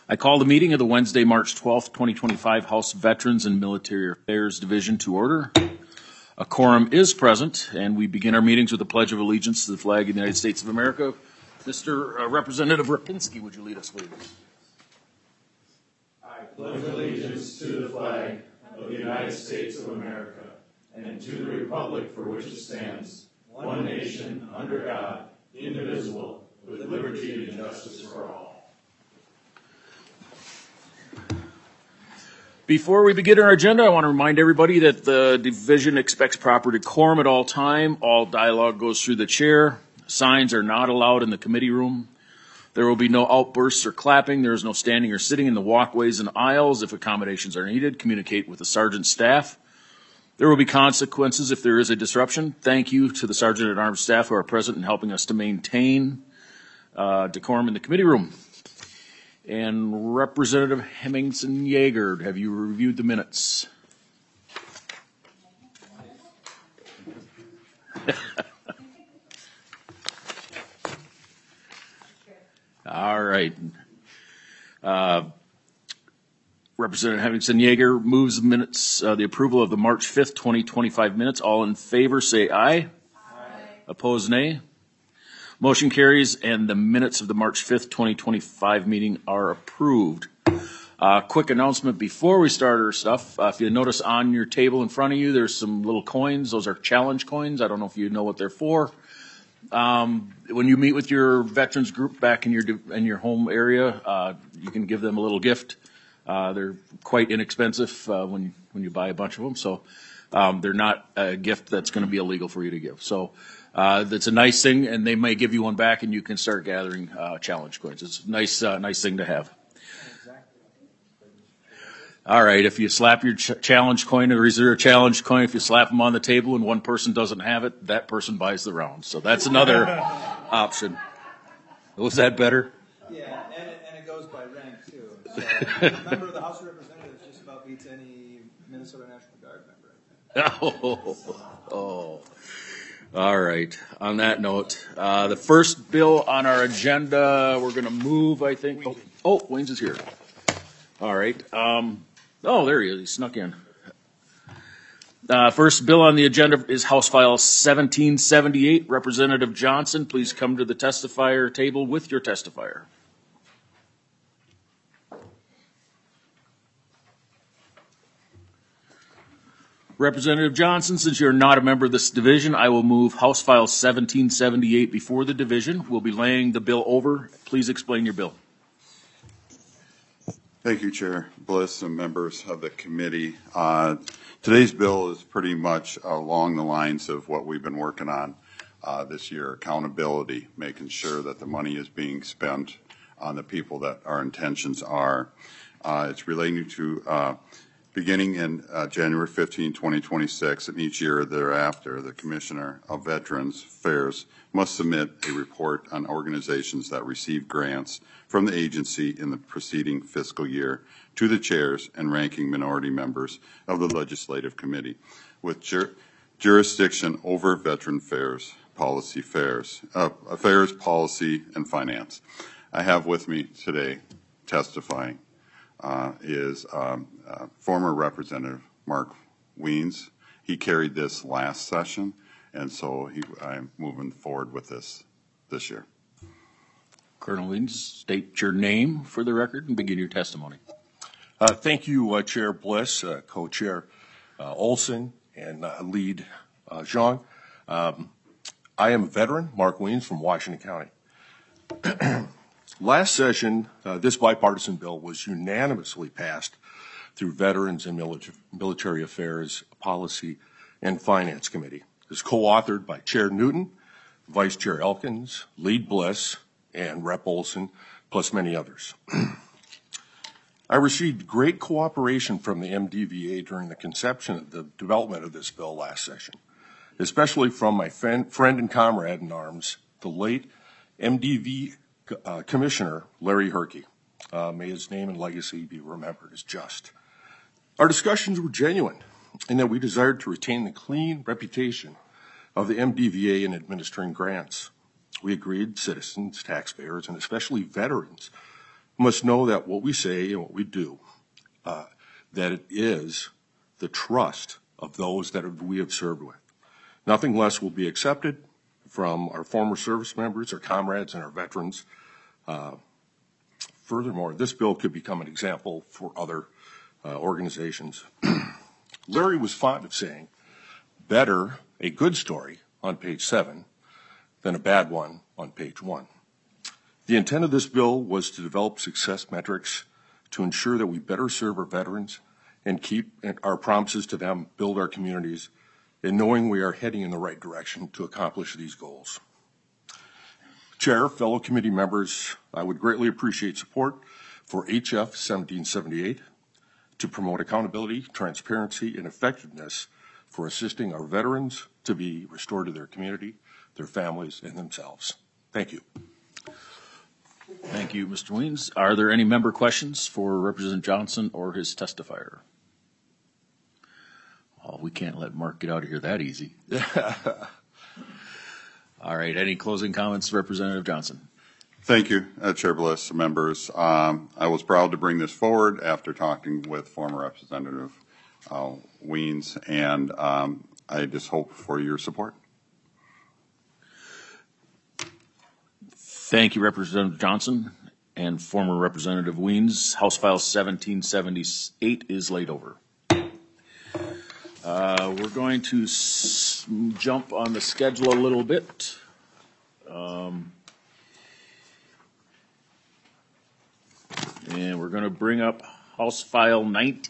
I call the meeting of the Wednesday, March 12th, 2025 House Veterans and Military Affairs Division to order. A quorum is present, and we begin our meetings with a pledge of allegiance to the flag of the United States of America. Mr. Representative Rapinski, would you lead us, please? I pledge allegiance to the flag of the United States of America and to the republic for which it stands, one nation, under God, indivisible, with liberty and justice for all. Before we begin our agenda, I want to remind everybody that the division expects proper decorum at all time. All dialogue goes through the chair. Signs are not allowed in the committee room. There will be no outbursts or clapping. There is no standing or sitting in the walkways and aisles. If accommodations are needed, communicate with the sergeant staff. There will be consequences if there is a disruption. Thank you to the Sergeant at Arms staff who are present in helping us to maintain decorum in the committee room. And Representative Hemmingson Yeager, have you reviewed the minutes? All right. Representative Hemmingson Yeager moves the minutes, the approval of the March 5th, 2025 minutes. All in favor, say aye. Aye. Opposed, nay. Motion carries, and the minutes of the March 5th, 2025 meeting are approved. Quick announcement before we start our stuff. If you notice on your table in front of you, there's some little coins. Those are challenge coins. I don't know if you know what they're for. When you meet with your veterans group back in your home area, you can give them a little gift. They're quite inexpensive when you buy a bunch of them, so they're not a gift that's going to be illegal for you to give. So that's a nice thing, and they may give you one back, and you can start gathering challenge coins. It's a nice thing to have. All right, if you slap your challenge coin, or is there a challenge coin? If you slap them on the table and one person doesn't have it, that person buys the round. So that's another option. Was that better? Yeah, and it goes by rank too. So a member of the House of Representatives just about beats any Minnesota National Guard member. Oh. All right. On that note, the first bill on our agenda, we're going to move, I think. Oh, Wayne's is here. All right. There he is. He snuck in. First bill on the agenda is House File 1778. Representative Johnson, please come to the testifier table with your testifier. Representative Johnson, since you're not a member of this division, I will move House File 1778 before the division. We'll be laying the bill over. Please explain your bill. Thank you, Chair Bliss and members of the committee. Today's bill is pretty much along the lines of what we've been working on this year, accountability, making sure that the money is being spent on the people that our intentions are. It's relating to beginning in January 15, 2026, and each year thereafter, the Commissioner of Veterans Affairs must submit a report on organizations that receive grants from the agency in the preceding fiscal year to the chairs and ranking minority members of the Legislative Committee with jurisdiction over veteran affairs, policy, and finance. I have with me today testifying is former Representative Mark Wiens. He carried this last session, and so I'm moving forward with this year. Colonel Wiens, state your name for the record and begin your testimony. Thank you, Chair Bliss, Co-Chair Olson, and Lead Zhang. I am a veteran, Mark Wiens from Washington County. Last session, this bipartisan bill was unanimously passed through Veterans and Military Affairs Policy and Finance Committee. It was co-authored by Chair Newton, Vice Chair Elkins, Lead Bliss, and Rep Olson, plus many others. I received great cooperation from the MDVA during the conception of the development of this bill last session, especially from my friend and comrade in arms, the late MDV Commissioner Larry Herkey. May his name and legacy be remembered as just. Our discussions were genuine in that we desired to retain the clean reputation of the MDVA in administering grants. We agreed citizens, taxpayers, and especially veterans must know that what we say and what we do, that it is the trust of those that we have served with. Nothing less will be accepted from our former service members, our comrades, and our veterans. Furthermore, this bill could become an example for other organizations. Larry was fond of saying, better a good story on page 7 than a bad one on page 1. The intent of this bill was to develop success metrics to ensure that we better serve our veterans and keep our promises to them, build our communities, and knowing we are heading in the right direction to accomplish these goals. Chair, fellow committee members, I would greatly appreciate support for HF 1778 to promote accountability, transparency, and effectiveness for assisting our veterans to be restored to their community, their families, and themselves. Thank you. Thank you, Mr. Weens. Are there any member questions for Representative Johnson or his testifier? Oh, we can't let Mark get out of here that easy. All right, any closing comments, Representative Johnson? Thank you, Chair Bliss, members. I was proud to bring this forward after talking with former Representative Weens, and I just hope for your support. Thank you, Representative Johnson and former Representative Weens. House File 1778 is laid over. We're going to jump on the schedule a little bit. And we're going to bring up House File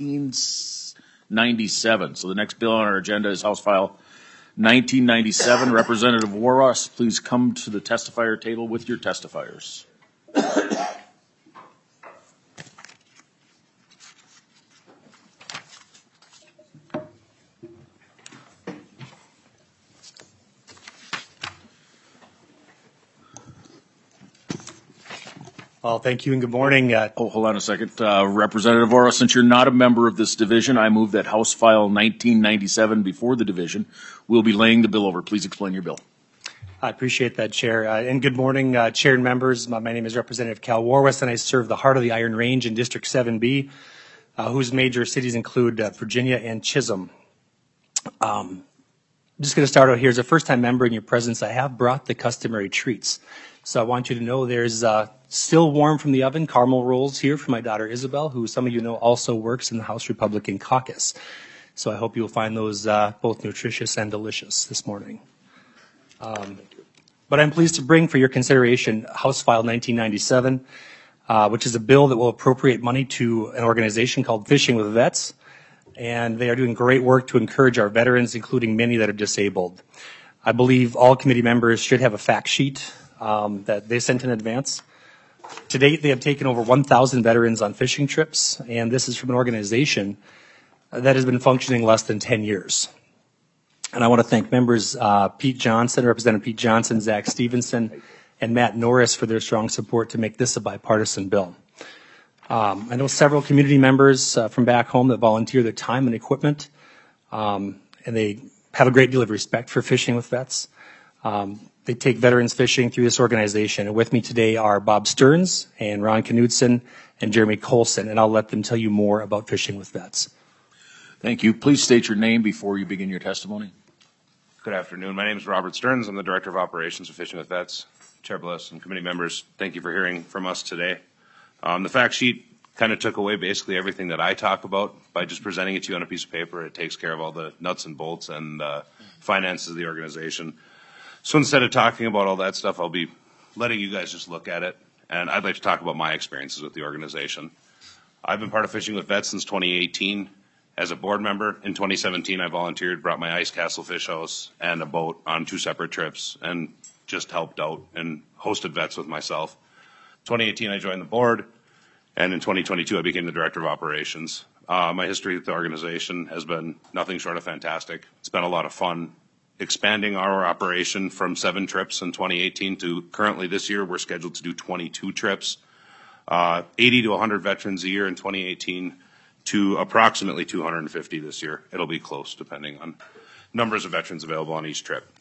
1997. So the next bill on our agenda is House File 1997. Representative Warwas, please come to the testifier table with your testifiers. Well, thank you and good morning. Hold on a second. Representative Ora, since you're not a member of this division, I move that House File 1997 before the division. We'll be laying the bill over. Please explain your bill. I appreciate that, Chair. And good morning, Chair and members. My name is Representative Cal Warwas, and I serve the heart of the Iron Range in District 7B, whose major cities include Virginia and Chisholm. I'm just going to start out here. As a first-time member in your presence, I have brought the customary treats. So I want you to know there's still warm from the oven caramel rolls here for my daughter Isabel, who some of you know also works in the House Republican Caucus. So I hope you'll find those both nutritious and delicious this morning. But I'm pleased to bring for your consideration House File 1997, which is a bill that will appropriate money to an organization called Fishing with Vets. And they are doing great work to encourage our veterans, including many that are disabled. I believe all committee members should have a fact sheet that they sent in advance. To date, they have taken over 1,000 veterans on fishing trips, and this is from an organization that has been functioning less than 10 years. And I want to thank members Pete Johnson, Representative Pete Johnson, Zach Stevenson, and Matt Norris for their strong support to make this a bipartisan bill. I know several community members from back home that volunteer their time and equipment, and they have a great deal of respect for Fishing with Vets. They take veterans fishing through this organization. And with me today are Bob Stearns and Ron Knudsen and Jeremy Colson, and I'll let them tell you more about Fishing with Vets. Thank you. Please state your name before you begin your testimony. Good afternoon. My name is Robert Stearns. I'm the Director of Operations for Fishing with Vets. Chair Bliss and committee members, thank you for hearing from us today. The fact sheet kind of took away basically everything that I talk about by just presenting it to you on a piece of paper. It takes care of all the nuts and bolts and finances of the organization. So instead of talking about all that stuff, I'll be letting you guys just look at it. And I'd like to talk about my experiences with the organization. I've been part of Fishing with Vets since 2018. As a board member, in 2017, I volunteered, brought my ice castle fish house and a boat on 2 separate trips and just helped out and hosted vets with myself. 2018, I joined the board, and in 2022, I became the Director of Operations. My history with the organization has been nothing short of fantastic. It's been a lot of fun expanding our operation from 7 trips in 2018 to currently this year, we're scheduled to do 22 trips, 80 to 100 veterans a year in 2018 to approximately 250 this year. It'll be close depending on numbers of veterans available on each trip.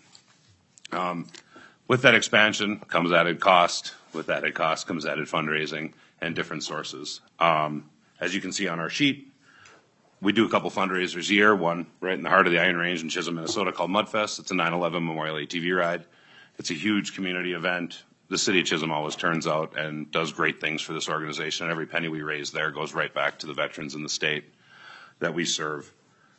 With that expansion comes added cost. With added cost comes added fundraising. and different sources. As you can see on our sheet, we do a couple fundraisers a year, one right in the heart of the Iron Range in Chisholm, Minnesota called Mudfest. It's a 9/11 Memorial ATV ride. It's a huge community event. The city of Chisholm always turns out and does great things for this organization. And every penny we raise there goes right back to the veterans in the state that we serve.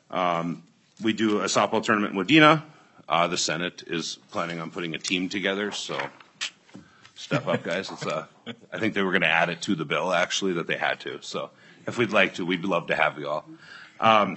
We do a softball tournament in Wadena. The Senate is planning on putting a team together, so step up, guys. I think they were going to add it to the bill, actually, that they had to. So if we'd like to, we'd love to have you all. And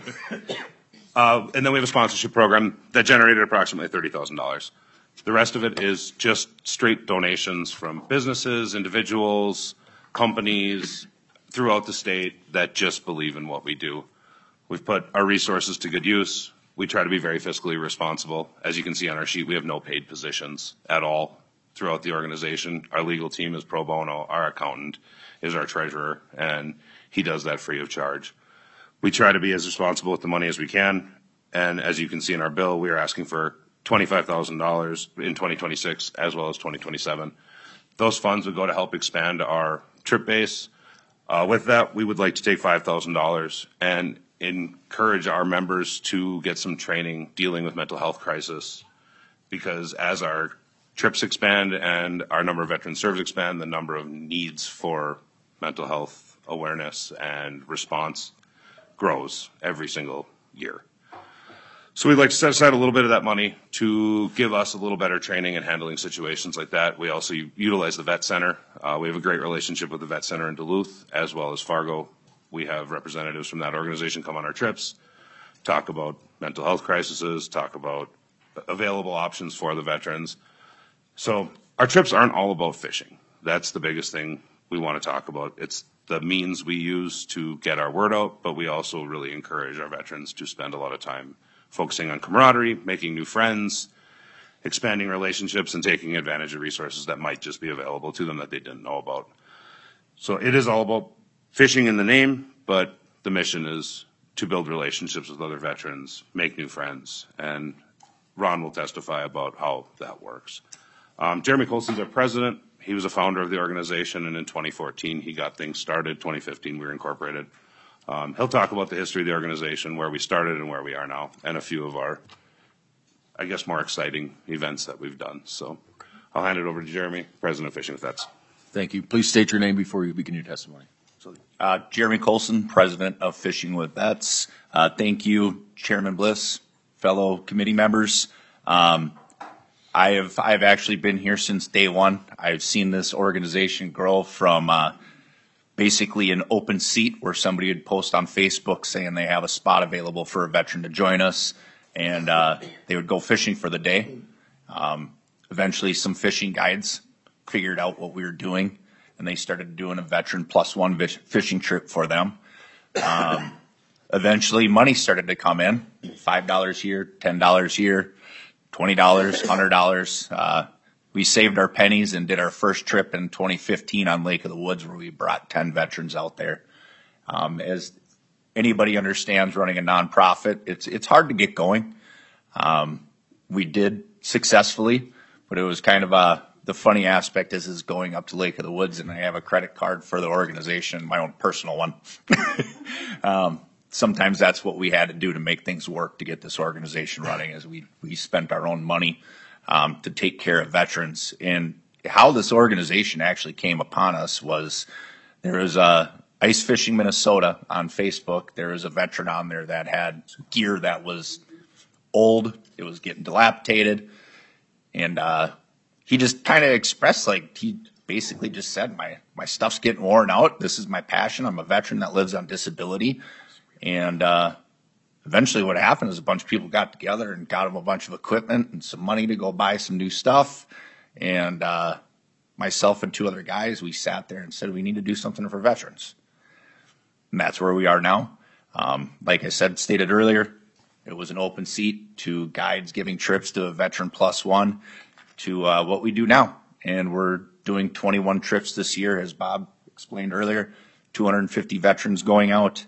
then we have a sponsorship program that generated approximately $30,000. The rest of it is just straight donations from businesses, individuals, companies throughout the state that just believe in what we do. We've put our resources to good use. We try to be very fiscally responsible. As you can see on our sheet, we have no paid positions at all throughout the organization. Our legal team is pro bono. Our accountant is our treasurer, and he does that free of charge. We try to be as responsible with the money as we can, and as you can see in our bill, we are asking for $25,000 in 2026 as well as 2027. Those funds would go to help expand our trip base. With that, we would like to take $5,000 and encourage our members to get some training dealing with mental health crisis, because as our trips expand and our number of veteran serves expand, the number of needs for mental health awareness and response grows every single year. So we'd like to set aside a little bit of that money to give us a little better training in handling situations like that. We also utilize the Vet Center. We have a great relationship with the Vet Center in Duluth as well as Fargo. We have representatives from that organization come on our trips, talk about mental health crises, talk about available options for the veterans. So our trips aren't all about fishing. That's the biggest thing we want to talk about. It's the means we use to get our word out, but we also really encourage our veterans to spend a lot of time focusing on camaraderie, making new friends, expanding relationships, and taking advantage of resources that might just be available to them that they didn't know about. So it is all about fishing in the name, but the mission is to build relationships with other veterans, make new friends, and Ron will testify about how that works. Jeremy Colson's our president. He was a founder of the organization, and in 2014, he got things started. 2015, we were incorporated. He'll talk about the history of the organization, where we started and where we are now, and a few of our, I guess, more exciting events that we've done. So I'll hand it over to Jeremy, president of Fishing with Vets. Thank you. Please state your name before you begin your testimony. Jeremy Colson, president of Fishing with Vets. Thank you, Chairman Bliss, fellow committee members. I've actually been here since day one. I've seen this organization grow from basically an open seat where somebody would post on Facebook saying they have a spot available for a veteran to join us, and they would go fishing for the day. Eventually, some fishing guides figured out what we were doing, and they started doing a veteran +1 fishing trip for them. Eventually, money started to come in, $5 here, $10 here, $20, $100. We saved our pennies and did our first trip in 2015 on Lake of the Woods, where we brought 10 veterans out there. As anybody understands, running a nonprofit, it's hard to get going. We did successfully, but it was kind of the funny aspect is going up to Lake of the Woods, and I have a credit card for the organization, my own personal one. Sometimes that's what we had to do to make things work to get this organization running, is we spent our own money to take care of veterans. And how this organization actually came upon us was, there was Ice Fishing Minnesota on Facebook. There was a veteran on there that had gear that was old. It was getting dilapidated. And he just kind of expressed, like, he basically just said, my stuff's getting worn out. This is my passion. I'm a veteran that lives on disability. And eventually what happened is a bunch of people got together and got him a bunch of equipment and some money to go buy some new stuff. And myself and two other guys, we sat there and said, we need to do something for veterans. And that's where we are now. Like I said, stated earlier, it was an open seat to guides giving trips to a veteran +1 to what we do now. And we're doing 21 trips this year, as Bob explained earlier, 250 veterans going out.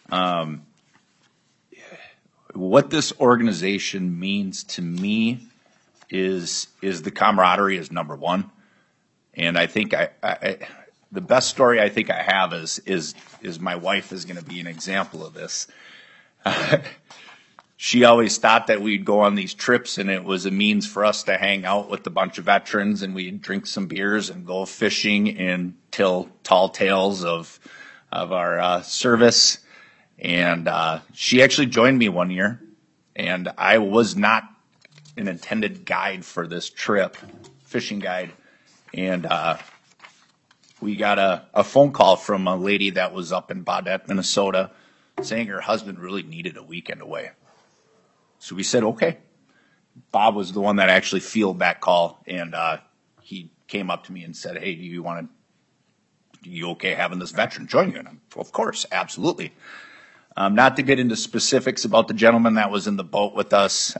What this organization means to me is the camaraderie is number one. And I think the best story I think I have is my wife is going to be an example of this. She always thought that we'd go on these trips and it was a means for us to hang out with a bunch of veterans and we'd drink some beers and go fishing and tell tall tales of our service. And she actually joined me one year, and I was not an intended guide for this trip, fishing guide. And we got a phone call from a lady that was up in Baudette, Minnesota, saying her husband really needed a weekend away. So we said, okay. Bob was the one that actually fielded that call, and he came up to me and said, hey, you okay having this veteran join you? And I'm, of course, absolutely. Not to get into specifics about the gentleman that was in the boat with us.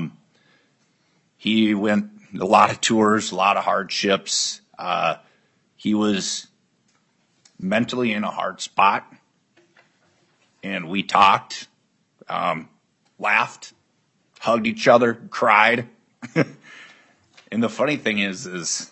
He went a lot of tours, a lot of hardships. He was mentally in a hard spot, and we talked, laughed, hugged each other, cried. And the funny thing is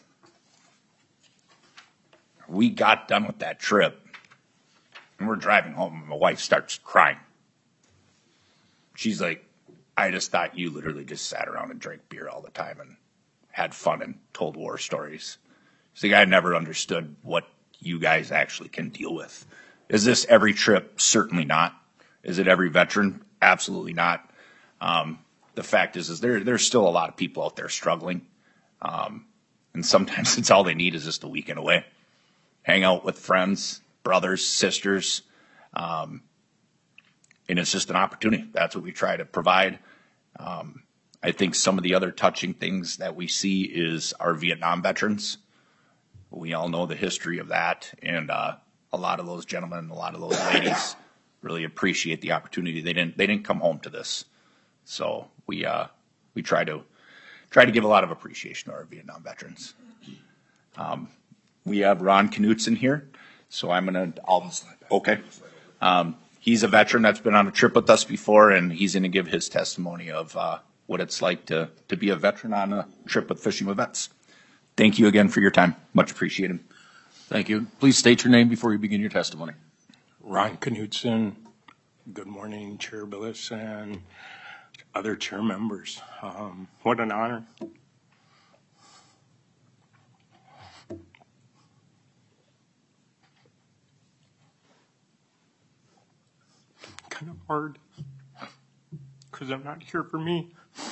we got done with that trip, and we're driving home, and my wife starts crying. She's like, I just thought you literally just sat around and drank beer all the time and had fun and told war stories. She's like, I never understood what you guys actually can deal with. Is this every trip? Certainly not. Is it every veteran? Absolutely not. The fact is there's still a lot of people out there struggling. And sometimes it's all they need is just a weekend away. Hang out with friends, brothers, sisters. And it's just an opportunity. That's what we try to provide. I think some of the other touching things that we see is our Vietnam veterans. We all know the history of that. And a lot of those gentlemen, a lot of those ladies really appreciate the opportunity. They didn't come home to this. So we try to give a lot of appreciation to our Vietnam veterans. We have Ron Knutson here, so okay. He's a veteran that's been on a trip with us before, and he's going to give his testimony of what it's like to be a veteran on a trip with Fishing with Vets. Thank you again for your time. Much appreciated. Thank you. Please state your name before you begin your testimony. Ron Knutson. Good morning, Chair Billis and other chair members. What an honor. Kind of hard because I'm not here for me.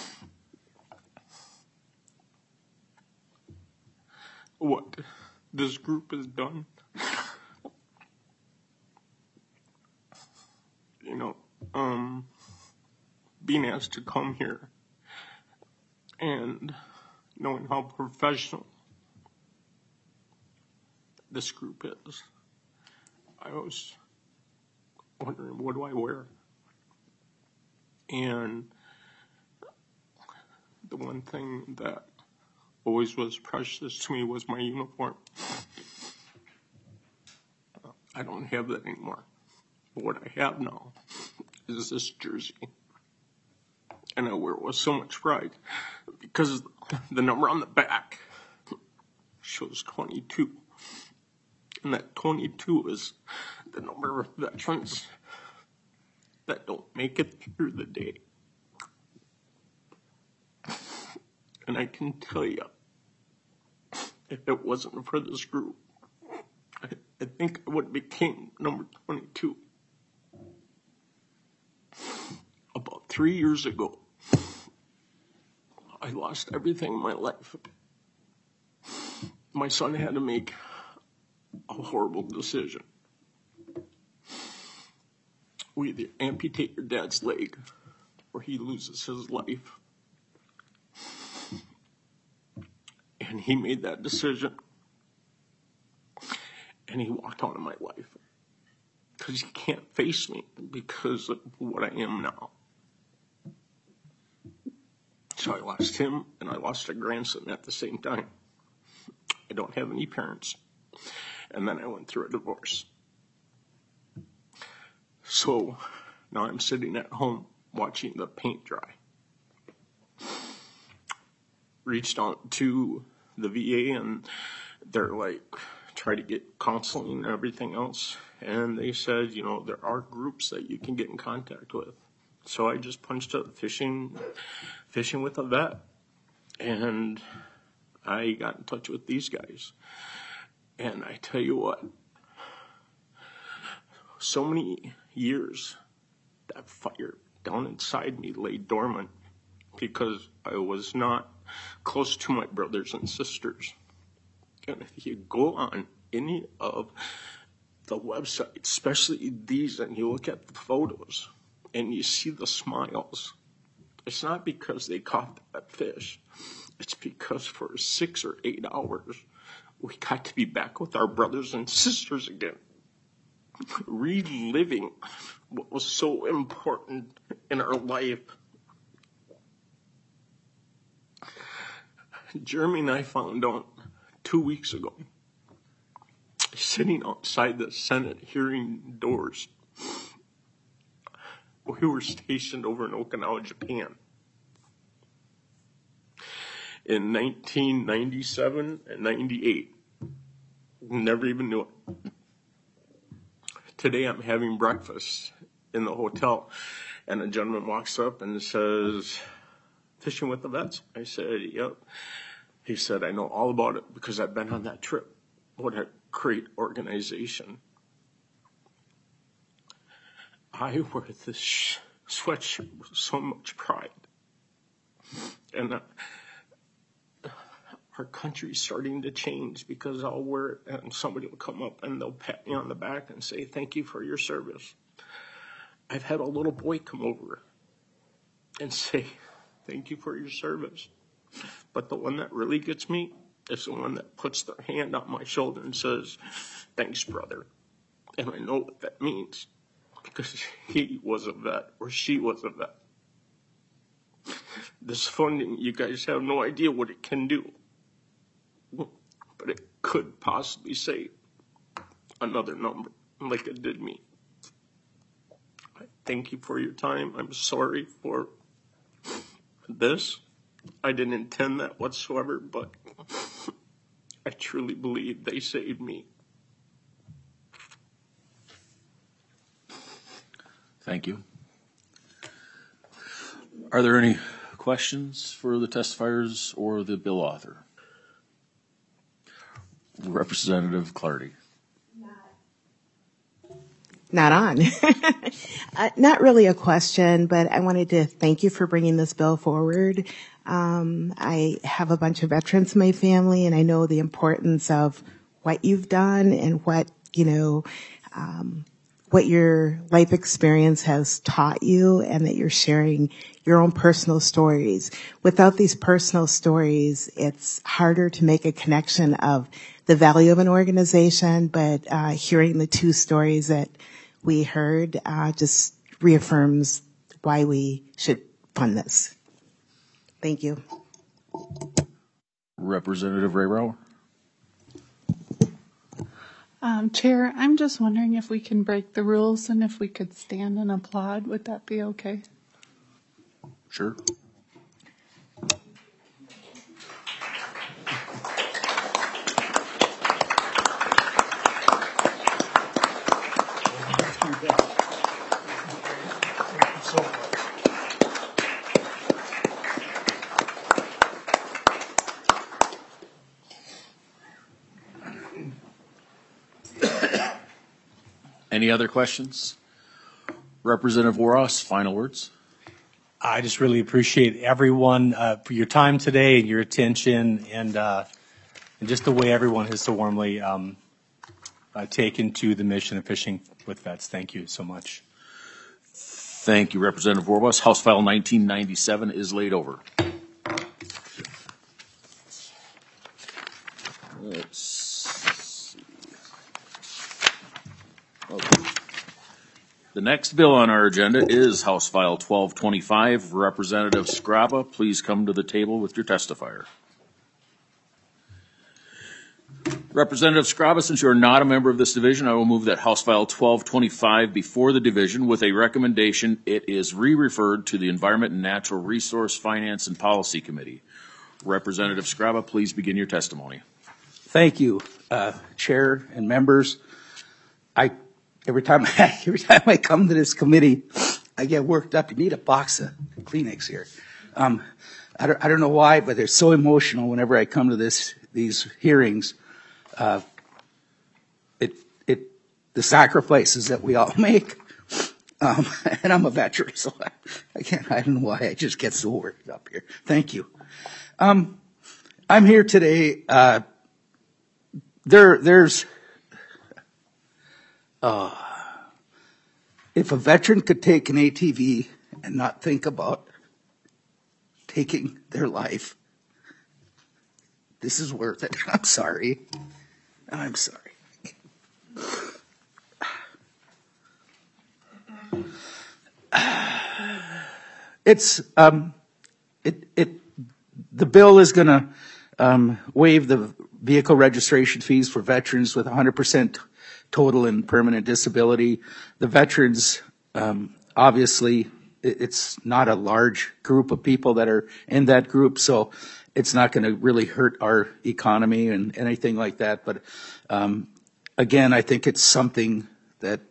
What this group has done, being asked to come here and knowing how professional this group is, I was wondering, what do I wear? And the one thing that always was precious to me was my uniform. I don't have that anymore. But what I have now is this jersey. And I wear it with so much pride because the number on the back shows 22. And that 22 is the number of veterans that don't make it through the day. And I can tell you, if it wasn't for this group, I think I would have became number 22. About 3 years ago, I lost everything in my life. My son had to make a horrible decision. We either amputate your dad's leg or he loses his life. And he made that decision. And he walked out of my life. Because he can't face me because of what I am now. So I lost him and I lost a grandson at the same time. I don't have any parents. And then I went through a divorce. So now I'm sitting at home watching the paint dry. Reached out to the VA and they're like try to get counseling and everything else. And they said, you know, there are groups that you can get in contact with. So I just punched up fishing with a vet. And I got in touch with these guys. And I tell you what, so many years that fire down inside me lay dormant because I was not close to my brothers and sisters. And if you go on any of the websites, especially these, and you look at the photos and you see the smiles, it's not because they caught that fish. It's because for 6 or 8 hours, we got to be back with our brothers and sisters again, reliving what was so important in our life. Jeremy and I found out 2 weeks ago, sitting outside the Senate hearing doors. We were stationed over in Okinawa, Japan. In 1997 and 98. Never even knew it. Today I'm having breakfast in the hotel, and a gentleman walks up and says, "Fishing with the Vets?" I said, "Yep." He said, "I know all about it because I've been on that trip." What a great organization. I wear this sweatshirt with so much pride. And our country's starting to change because I'll wear it and somebody will come up and they'll pat me on the back and say, "Thank you for your service." I've had a little boy come over and say, "Thank you for your service." But the one that really gets me is the one that puts their hand on my shoulder and says, "Thanks, brother." And I know what that means because he was a vet or she was a vet. This funding, you guys have no idea what it can do. But it could possibly save another number like it did me. I thank you for your time. I'm sorry for this. I didn't intend that whatsoever, but I truly believe they saved me. Thank you. Are there any questions for the testifiers or the bill author? Representative Clardy. Not on. Not really a question, but I wanted to thank you for bringing this bill forward. I have a bunch of veterans in my family, and I know the importance of what you've done and what, what your life experience has taught you, and that you're sharing your own personal stories. Without these personal stories, it's harder to make a connection of the value of an organization, but hearing the two stories that we heard just reaffirms why we should fund this. Thank you. Representative Ray Rowe. Chair, I'm just wondering if we can break the rules and if we could stand and applaud. Would that be okay? Sure. Any other questions? Representative Warros, final words. I just really appreciate everyone for your time today and your attention, and just the way everyone has so warmly taken to the mission of Fishing with Vets. Thank you so much. Thank you, Representative Warros. House File 1997 is laid over. Let's see. Okay. The next bill on our agenda is House File 1225. Representative Scraba, please come to the table with your testifier. Representative Scraba, since you are not a member of this division, I will move that House File 1225 before the division with a recommendation it is re-referred to the Environment and Natural Resource Finance and Policy Committee. Representative Scraba, please begin your testimony. Thank you. Chair and members. Every time I come to this committee, I get worked up. You need a box of Kleenex here. I don't know why, but they're so emotional whenever I come to these hearings. The sacrifices that we all make. And I'm a veteran, so I don't know why I just get so worked up here. Thank you. I'm here today. If a veteran could take an ATV and not think about taking their life, this is worth it. I'm sorry. The bill is going to waive the vehicle registration fees for veterans with 100% total and permanent disability. The veterans, obviously, it's not a large group of people that are in that group, so it's not going to really hurt our economy and anything like that. But again, I think it's something that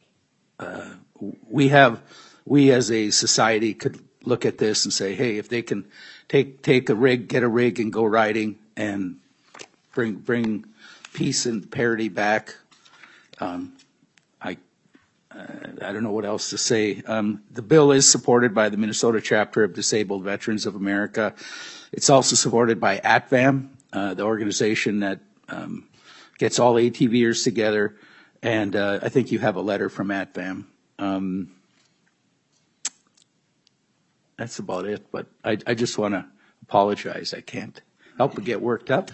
we as a society could look at this and say, hey, if they can get a rig and go riding and bring peace and parity back, I don't know what else to say. The bill is supported by the Minnesota chapter of Disabled Veterans of America. It's also supported by ATVAM, the organization that gets all ATVers together, and I think you have a letter from ATVAM. That's about it, but I just want to apologize. I can't help but get worked up.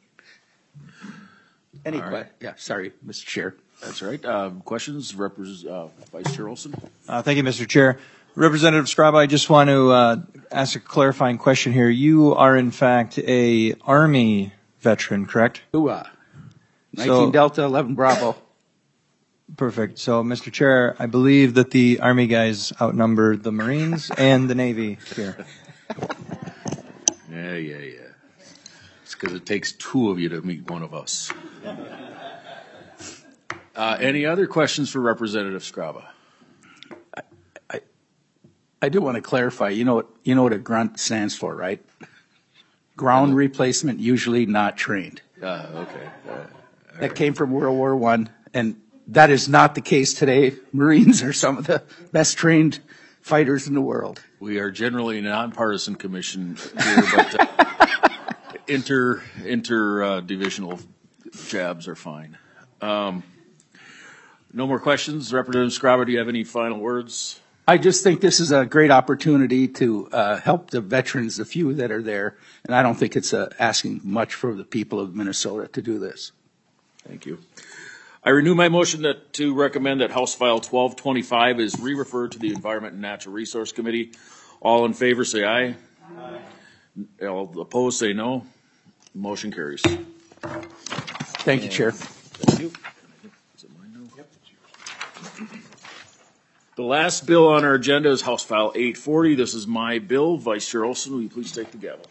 Anyway, yeah, sorry, Mr. Chair. That's right. Questions, Vice Chair Olson? Thank you, Mr. Chair. Representative Scraba, I just want to ask a clarifying question here. You are, in fact, a Army veteran, correct? 19 Delta, 11 Bravo. Perfect. So, Mr. Chair, I believe that the Army guys outnumber the Marines and the Navy here. Yeah. It's because it takes two of you to meet one of us. Any other questions for Representative Scraba? I do want to clarify. You know what a grunt stands for, right? Ground replacement, usually not trained. Okay. That came from World War I, and that is not the case today. Marines are some of the best trained fighters in the world. We are generally a nonpartisan commission here, but inter-divisional jabs are fine. No more questions. Representative Scraba, do you have any final words? I just think this is a great opportunity to help the veterans, the few that are there, and I don't think it's asking much for the people of Minnesota to do this. Thank you. I renew my motion to recommend that House File 1225 is re-referred to the Environment and Natural Resource Committee. All in favor say aye. Aye. All opposed say no. Motion carries. Thank you, Chair. Thank you. Is it mine now? Yep. The last bill on our agenda is House File 840. This is my bill. Vice Chair Olson, will you please take the gavel?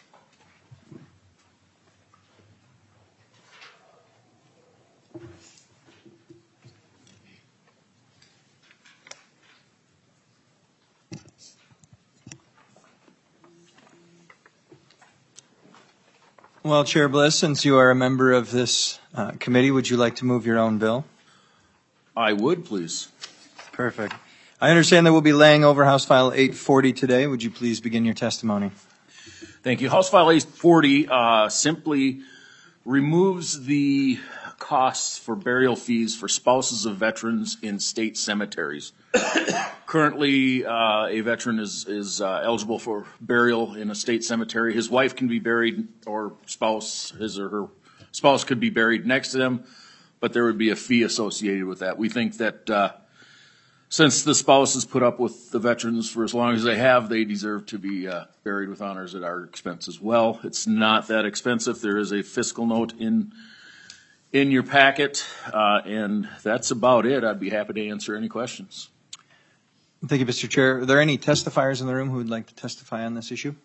Well, Chair Bliss, since you are a member of this committee, would you like to move your own bill? I would, please. Perfect. I understand that we'll be laying over House File 840 today. Would you please begin your testimony? Thank you. House File 840 simply removes the costs for burial fees for spouses of veterans in state cemeteries. Currently, a veteran is eligible for burial in a state cemetery. His wife can be buried, or his or her spouse could be buried next to them, but there would be a fee associated with that. We think that since the spouse has put up with the veterans for as long as they have, they deserve to be buried with honors at our expense as well. It's not that expensive. There is a fiscal note in your packet, and that's about it. I'd be happy to answer any questions. Thank you, Mr. Chair. Are there any testifiers in the room who would like to testify on this issue?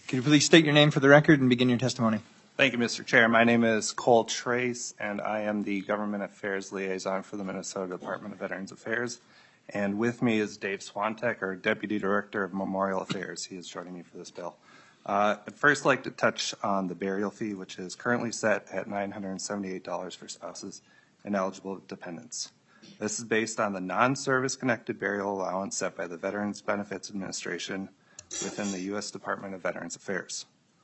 Could you please state your name for the record and begin your testimony? Thank you, Mr. Chair. My name is Cole Trace, and I am the Government Affairs Liaison for the Minnesota Department of Veterans Affairs. And with me is Dave Swantek, our Deputy Director of Memorial Affairs. He is joining me for this bill. I'd first like to touch on the burial fee, which is currently set at $978 for spouses and eligible dependents. This is based on the non-service connected burial allowance set by the Veterans Benefits Administration within the U.S. Department of Veterans Affairs.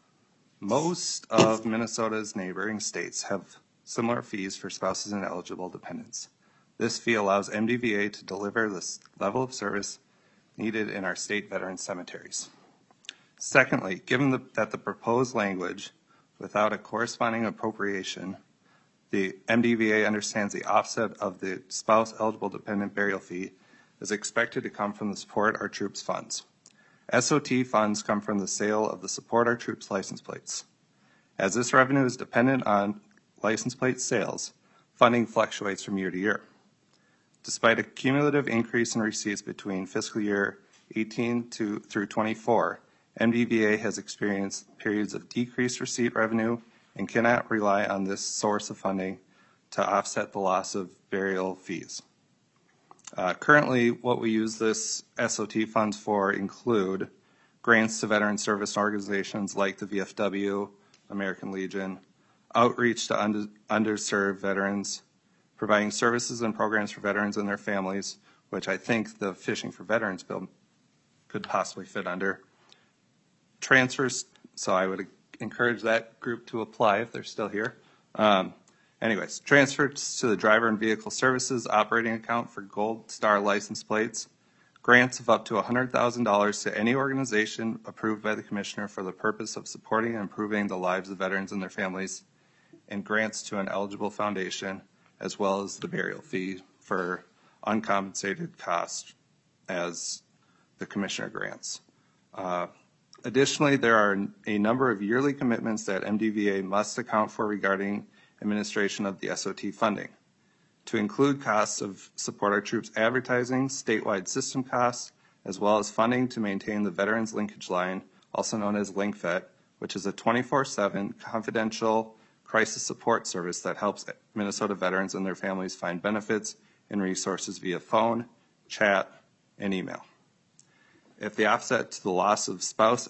Most of Minnesota's neighboring states have similar fees for spouses and eligible dependents. This fee allows MDVA to deliver the level of service needed in our state veteran cemeteries. Secondly, given that the proposed language, without a corresponding appropriation, the MDVA understands the offset of the spouse eligible dependent burial fee is expected to come from the Support Our Troops funds. SOT funds come from the sale of the Support Our Troops license plates. As this revenue is dependent on license plate sales, funding fluctuates from year to year. Despite a cumulative increase in receipts between fiscal year 18 through 24, MDVA has experienced periods of decreased receipt revenue and cannot rely on this source of funding to offset the loss of burial fees. Currently, what we use this SOT funds for include grants to veteran service organizations like the VFW, American Legion, outreach to underserved veterans, providing services and programs for veterans and their families, which I think the Fishing for Veterans bill could possibly fit under. Transfers, so I would encourage that group to apply if they're still here. Transfers to the driver and vehicle services operating account for Gold Star license plates, grants of up to $100,000 to any organization approved by the Commissioner for the purpose of supporting and improving the lives of veterans and their families, and grants to an eligible foundation, as well as the burial fee for uncompensated costs as the Commissioner grants. Additionally, there are a number of yearly commitments that MDVA must account for regarding administration of the SOT funding, to include costs of Support Our Troops advertising, statewide system costs, as well as funding to maintain the Veterans Linkage Line, also known as LinkVet, which is a 24/7 confidential crisis support service that helps Minnesota veterans and their families find benefits and resources via phone, chat, and email. If the offset to the loss of spouse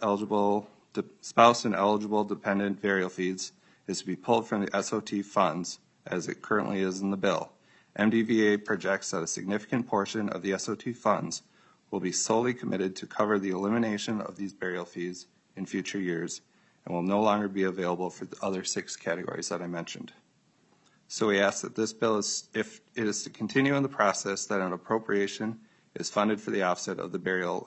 and eligible dependent burial fees is to be pulled from the SOT funds, as it currently is in the bill, MDVA projects that a significant portion of the SOT funds will be solely committed to cover the elimination of these burial fees in future years and will no longer be available for the other 6 categories that I mentioned. So we ask that this bill, if it is to continue in the process, that an appropriation is funded for the offset of the burial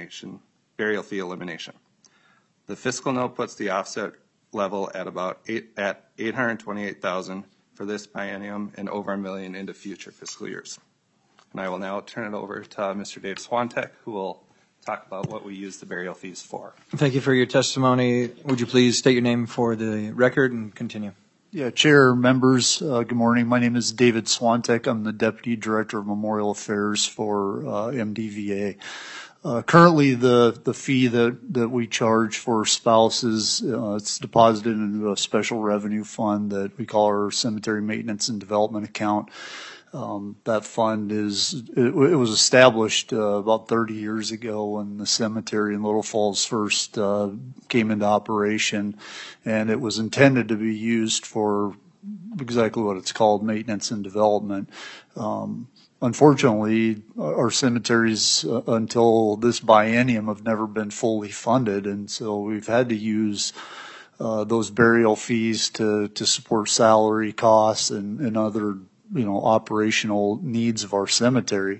fee elimination. The fiscal note puts the offset level at about $828,000 for this biennium and over $1 million into future fiscal years. And I will now turn it over to Mr. Dave Swantek, who will talk about what we use the burial fees for. Thank you for your testimony. Would you please state your name for the record and continue? Yeah, Chair, members, good morning. My name is David Swantek. I'm the Deputy Director of Memorial Affairs for MDVA. Currently, the fee that we charge for spouses, it's deposited into a special revenue fund that we call our Cemetery Maintenance and Development Account. That fund it was established about 30 years ago when the cemetery in Little Falls first came into operation, and it was intended to be used for exactly what it's called, maintenance and development. Unfortunately, our cemeteries until this biennium have never been fully funded, and so we've had to use those burial fees to support salary costs and other operational needs of our cemetery.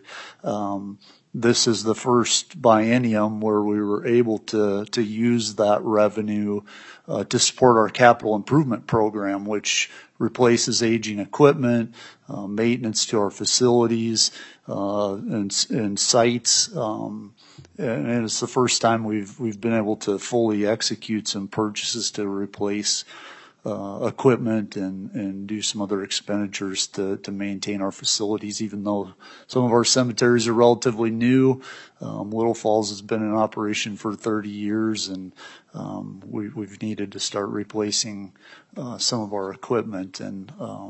This is the first biennium where we were able to use that revenue to support our capital improvement program, which replaces aging equipment, maintenance to our facilities and sites. And it's the first time we've been able to fully execute some purchases to replace equipment and do some other expenditures to maintain our facilities, even though some of our cemeteries are relatively new. Little Falls has been in operation for 30 years, and we've needed to start replacing some of our equipment. And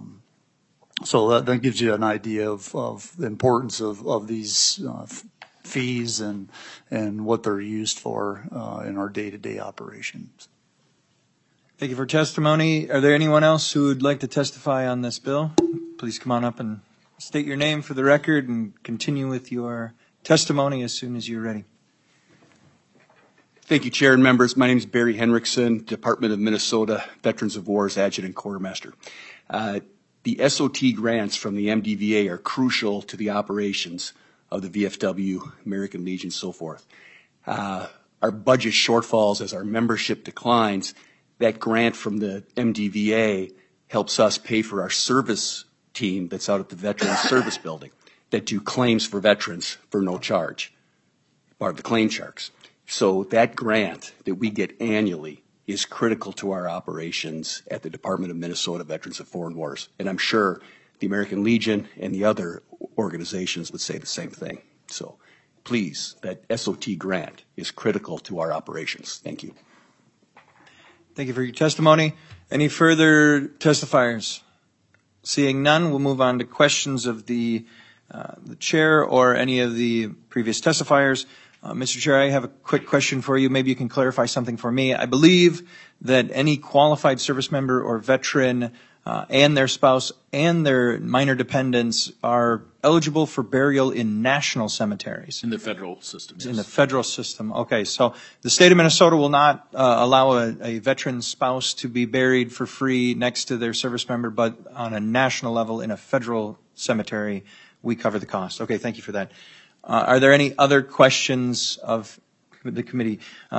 so that gives you an idea of the importance of these fees and what they're used for in our day-to-day operations. Thank you for testimony. Are there anyone else who would like to testify on this bill? Please come on up and state your name for the record and continue with your testimony as soon as you're ready. Thank you, Chair and members. My name is Barry Henriksen, Department of Minnesota Veterans of Wars Adjutant Quartermaster. The SOT grants from the MDVA are crucial to the operations of the VFW, American Legion, so forth. Our budget shortfalls as our membership declines. That grant from the MDVA helps us pay for our service team that's out at the Veterans Service Building that do claims for veterans for no charge, part of the claim sharks. So that grant that we get annually is critical to our operations at the Department of Minnesota Veterans of Foreign Wars. And I'm sure the American Legion and the other organizations would say the same thing. So please, that SOT grant is critical to our operations. Thank you. Thank you for your testimony. Any further testifiers? Seeing none, we'll move on to questions of the chair or any of the previous testifiers. Mr. Chair, I have a quick question for you. Maybe you can clarify something for me. I believe that any qualified service member or veteran and their spouse and their minor dependents are eligible for burial in national cemeteries. In the federal system, yes. In the federal system. Okay, so the state of Minnesota will not allow a veteran spouse to be buried for free next to their service member, but on a national level in a federal cemetery, we cover the cost. Okay, thank you for that. Are there any other questions of the committee?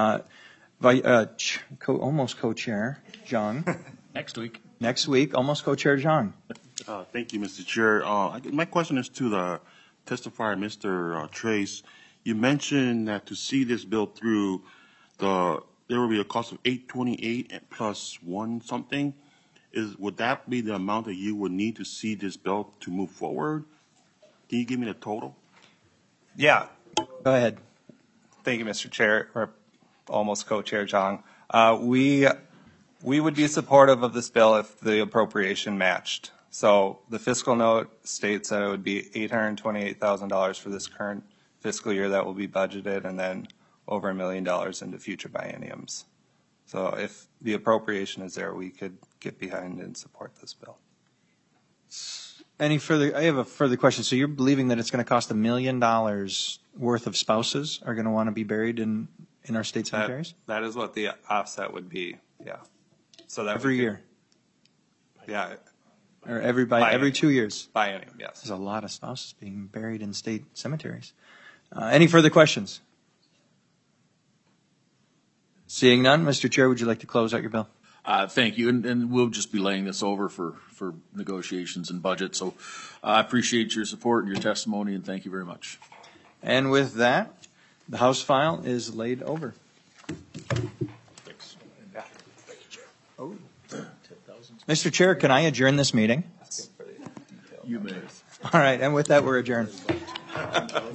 Almost co-chair, John. Next week. Next week, almost co-chair John. Thank you, Mr. Chair. My question is to the testifier, Mr. Trace. You mentioned that to see this bill through, there will be a cost of $828 plus one something. Would that be the amount that you would need to see this bill to move forward? Can you give me the total? Yeah. Go ahead. Thank you, Mr. Chair, or almost co-chair John. We would be supportive of this bill if the appropriation matched. So the fiscal note states that it would be $828,000 for this current fiscal year that will be budgeted, and then over $1 million into future bienniums. So if the appropriation is there, we could get behind and support this bill. Any further? I have a further question. So you're believing that it's going to cost $1 million worth of spouses are going to want to be buried in our state cemeteries? That is what the offset would be. Yeah. So that every year. Yeah. Or every 2 years. Biennium, yes. There's a lot of spouses being buried in state cemeteries. Any further questions? Seeing none, Mr. Chair, would you like to close out your bill? Thank you, and we'll just be laying this over for negotiations and budget. So I appreciate your support and your testimony, and thank you very much. And with that, the House file is laid over. Thanks. Oh. Mr. Chair, can I adjourn this meeting? You may. All right, and with that, we're adjourned.